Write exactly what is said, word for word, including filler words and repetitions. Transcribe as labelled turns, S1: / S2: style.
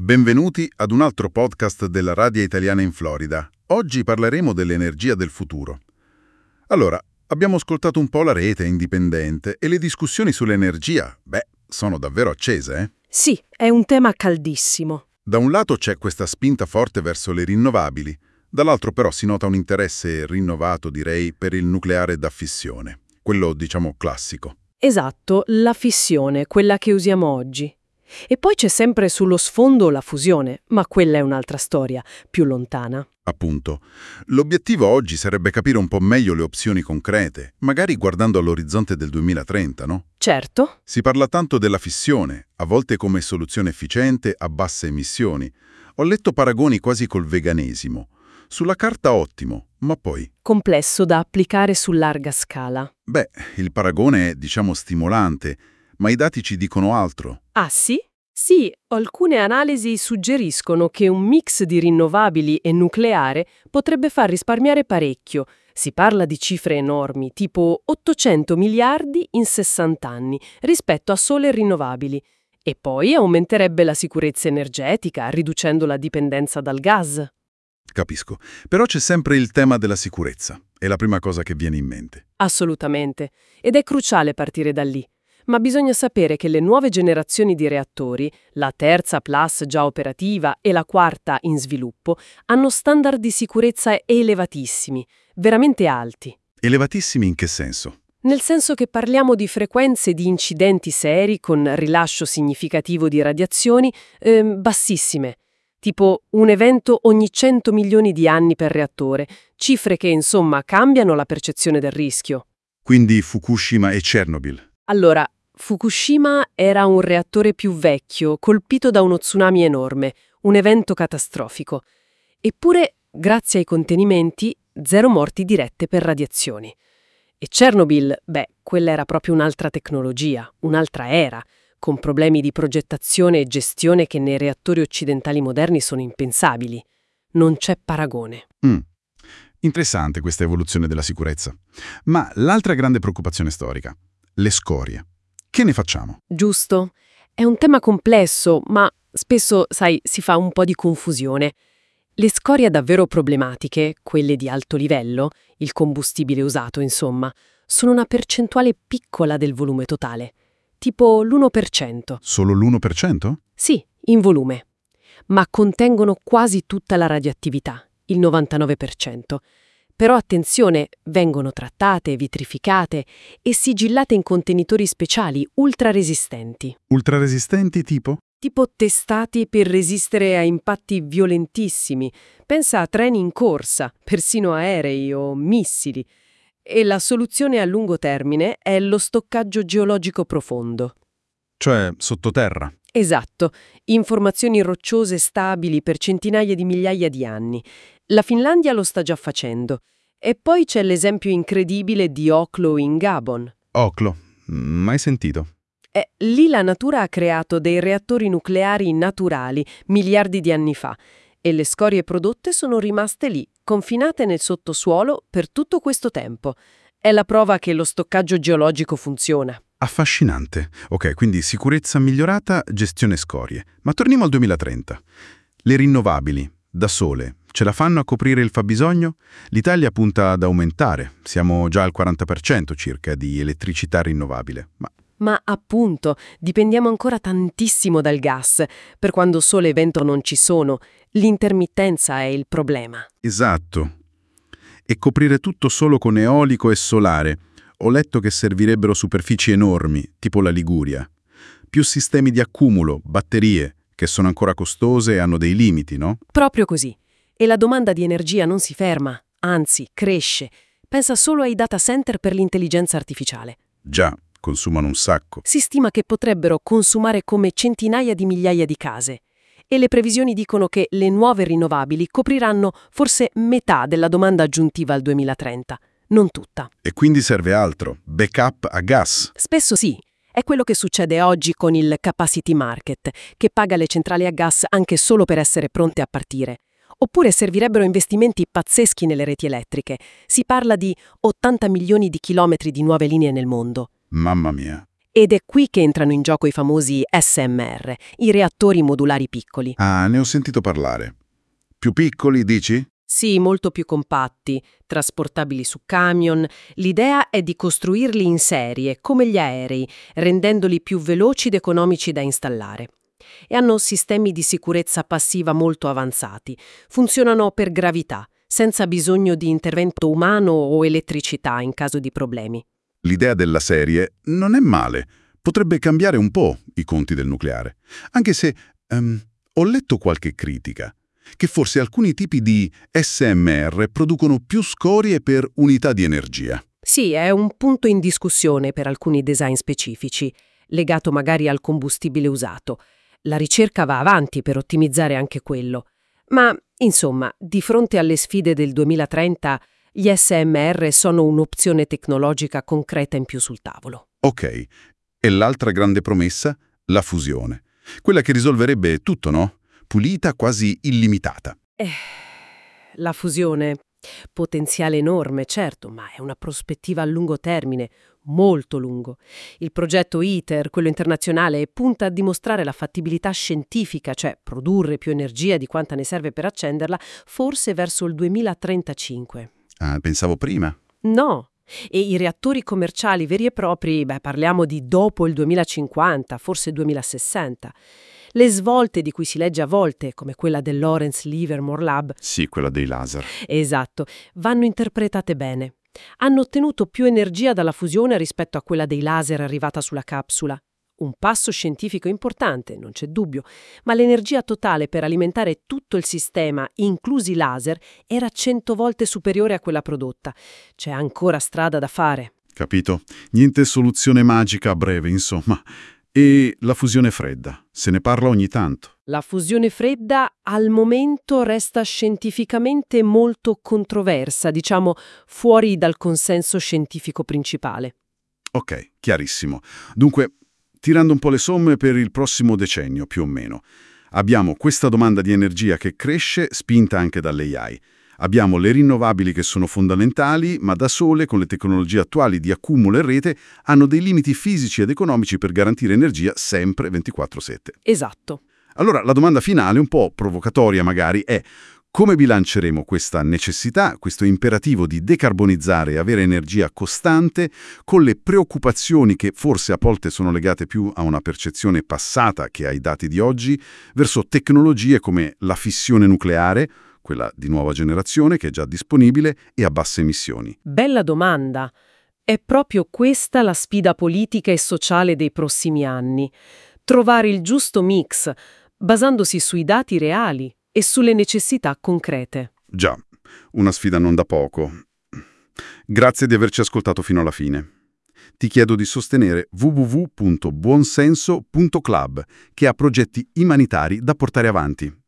S1: Benvenuti ad un altro podcast della Radio Italiana in Florida. Oggi parleremo dell'energia del futuro. Allora, abbiamo ascoltato un po' la rete indipendente e le discussioni sull'energia, beh, sono davvero accese, eh?
S2: Sì, è un tema caldissimo.
S1: Da un lato c'è questa spinta forte verso le rinnovabili, dall'altro però si nota un interesse rinnovato, direi, per il nucleare da fissione, quello, diciamo, classico.
S2: Esatto, la fissione, quella che usiamo oggi. E poi c'è sempre sullo sfondo la fusione, ma quella è un'altra storia, più lontana.
S1: Appunto. L'obiettivo oggi sarebbe capire un po' meglio le opzioni concrete, magari guardando all'orizzonte del duemilatrenta, no?
S2: Certo.
S1: Si parla tanto della fissione, a volte come soluzione efficiente a basse emissioni. Ho letto paragoni quasi col veganesimo. Sulla carta ottimo, ma poi...
S2: Complesso da applicare su larga scala.
S1: Beh, il paragone è, diciamo, stimolante, ma i dati ci dicono altro.
S2: Ah sì? Sì, alcune analisi suggeriscono che un mix di rinnovabili e nucleare potrebbe far risparmiare parecchio. Si parla di cifre enormi, tipo ottocento miliardi in sessanta anni, rispetto a sole rinnovabili. E poi aumenterebbe la sicurezza energetica, riducendo la dipendenza dal gas.
S1: Capisco. Però c'è sempre il tema della sicurezza. È la prima cosa che viene in mente.
S2: Assolutamente. Ed è cruciale partire da lì. Ma bisogna sapere che le nuove generazioni di reattori, la terza Plus già operativa e la quarta in sviluppo, hanno standard di sicurezza elevatissimi, veramente alti.
S1: Elevatissimi in che senso?
S2: Nel senso che parliamo di frequenze di incidenti seri con rilascio significativo di radiazioni eh, bassissime, tipo un evento ogni cento milioni di anni per reattore, cifre che insomma cambiano la percezione del rischio.
S1: Quindi Fukushima e Chernobyl.
S2: Allora, Fukushima era un reattore più vecchio, colpito da uno tsunami enorme, un evento catastrofico. Eppure, grazie ai contenimenti, zero morti dirette per radiazioni. E Chernobyl, beh, quella era proprio un'altra tecnologia, un'altra era, con problemi di progettazione e gestione che nei reattori occidentali moderni sono impensabili. Non c'è paragone.
S1: Mm. Interessante questa evoluzione della sicurezza. Ma l'altra grande preoccupazione storica, le scorie. Che ne facciamo?
S2: Giusto. È un tema complesso, ma spesso, sai, si fa un po' di confusione. Le scorie davvero problematiche, quelle di alto livello, il combustibile usato, insomma, sono una percentuale piccola del volume totale, tipo l'uno per cento.
S1: Solo l'uno per cento?
S2: Sì, in volume. Ma contengono quasi tutta la radioattività, il novantanove per cento. Però attenzione, vengono trattate, vitrificate e sigillate in contenitori speciali ultraresistenti.
S1: Ultraresistenti tipo?
S2: Tipo testati per resistere a impatti violentissimi. Pensa a treni in corsa, persino aerei o missili. E la soluzione a lungo termine è lo stoccaggio geologico profondo.
S1: Cioè sottoterra.
S2: Esatto, informazioni rocciose stabili per centinaia di migliaia di anni. La Finlandia lo sta già facendo. E poi c'è l'esempio incredibile di Oklo in Gabon.
S1: Oklo, mai sentito.
S2: E lì la natura ha creato dei reattori nucleari naturali miliardi di anni fa e le scorie prodotte sono rimaste lì, confinate nel sottosuolo per tutto questo tempo. È la prova che lo stoccaggio geologico funziona.
S1: Affascinante. Ok, quindi sicurezza migliorata, gestione scorie. Ma torniamo al duemilatrenta. Le rinnovabili, da sole, ce la fanno a coprire il fabbisogno? L'Italia punta ad aumentare. Siamo già al quaranta per cento circa di elettricità rinnovabile. Ma
S2: Ma appunto, dipendiamo ancora tantissimo dal gas. Per quando sole e vento non ci sono, l'intermittenza è il problema.
S1: esatto. E coprire tutto solo con eolico e solare. Ho letto che servirebbero superfici enormi, tipo la Liguria. Più sistemi di accumulo, batterie, che sono ancora costose e hanno dei limiti, no?
S2: Proprio così. E la domanda di energia non si ferma, anzi, cresce. Pensa solo ai data center per l'intelligenza artificiale.
S1: Già, consumano un sacco.
S2: Si stima che potrebbero consumare come centinaia di migliaia di case. E le previsioni dicono che le nuove rinnovabili copriranno forse metà della domanda aggiuntiva al duemilatrenta. Non tutta.
S1: E quindi serve altro, backup a gas.
S2: Spesso sì. È quello che succede oggi con il capacity market, che paga le centrali a gas anche solo per essere pronte a partire. Oppure servirebbero investimenti pazzeschi nelle reti elettriche. Si parla di ottanta milioni di chilometri di nuove linee nel mondo.
S1: Mamma mia.
S2: Ed è qui che entrano in gioco i famosi S M R, i reattori modulari piccoli.
S1: Ah, ne ho sentito parlare. Più piccoli, dici?
S2: Sì, molto più compatti, trasportabili su camion. L'idea è di costruirli in serie, come gli aerei, rendendoli più veloci ed economici da installare. E hanno sistemi di sicurezza passiva molto avanzati. Funzionano per gravità, senza bisogno di intervento umano o elettricità in caso di problemi.
S1: L'idea della serie non è male. Potrebbe cambiare un po' i conti del nucleare. Anche se ehm, ho letto qualche critica, che forse alcuni tipi di S M R producono più scorie per unità di energia.
S2: Sì, è un punto in discussione per alcuni design specifici, legato magari al combustibile usato. La ricerca va avanti per ottimizzare anche quello. Ma, insomma, di fronte alle sfide del duemilatrenta, gli S M R sono un'opzione tecnologica concreta in più sul tavolo.
S1: Ok. E l'altra grande promessa? La fusione. Quella che risolverebbe tutto, no? Pulita, quasi illimitata.
S2: Eh, la fusione, potenziale enorme, certo, ma è una prospettiva a lungo termine, molto lungo. Il progetto ITER, quello internazionale, punta a dimostrare la fattibilità scientifica, cioè produrre più energia di quanta ne serve per accenderla, forse verso il duemilatrentacinque.
S1: Ah, pensavo prima.
S2: No, e i reattori commerciali veri e propri, beh, parliamo di dopo il duemilacinquanta, forse duemilasessanta. Le svolte di cui si legge a volte, come quella del Lawrence Livermore Lab,
S1: Sì, quella dei laser.
S2: esatto, vanno interpretate bene. Hanno ottenuto più energia dalla fusione rispetto a quella dei laser arrivata sulla capsula. Un passo scientifico importante, non c'è dubbio, ma l'energia totale per alimentare tutto il sistema, inclusi i laser, era cento volte superiore a quella prodotta. C'è ancora strada da fare.
S1: Capito? Niente soluzione magica a breve, insomma. E la fusione fredda? Se ne parla ogni tanto.
S2: La fusione fredda al momento resta scientificamente molto controversa, diciamo fuori dal consenso scientifico principale.
S1: Ok, chiarissimo. Dunque, tirando un po' le somme per il prossimo decennio, più o meno, abbiamo questa domanda di energia che cresce, spinta anche dall'A I. Abbiamo le rinnovabili che sono fondamentali, ma da sole, con le tecnologie attuali di accumulo e rete, hanno dei limiti fisici ed economici per garantire energia sempre ventiquattro sette.
S2: Esatto.
S1: Allora, la domanda finale, un po' provocatoria magari, è: come bilanceremo questa necessità, questo imperativo di decarbonizzare e avere energia costante, con le preoccupazioni che forse a volte sono legate più a una percezione passata che ai dati di oggi, verso tecnologie come la fissione nucleare, quella di nuova generazione che è già disponibile e a basse emissioni?
S2: Bella domanda. È proprio questa la sfida politica e sociale dei prossimi anni. Trovare il giusto mix, basandosi sui dati reali e sulle necessità concrete.
S1: Già, una sfida non da poco. Grazie di averci ascoltato fino alla fine. Ti chiedo di sostenere w w w punto buonsenso punto club, che ha progetti umanitari da portare avanti.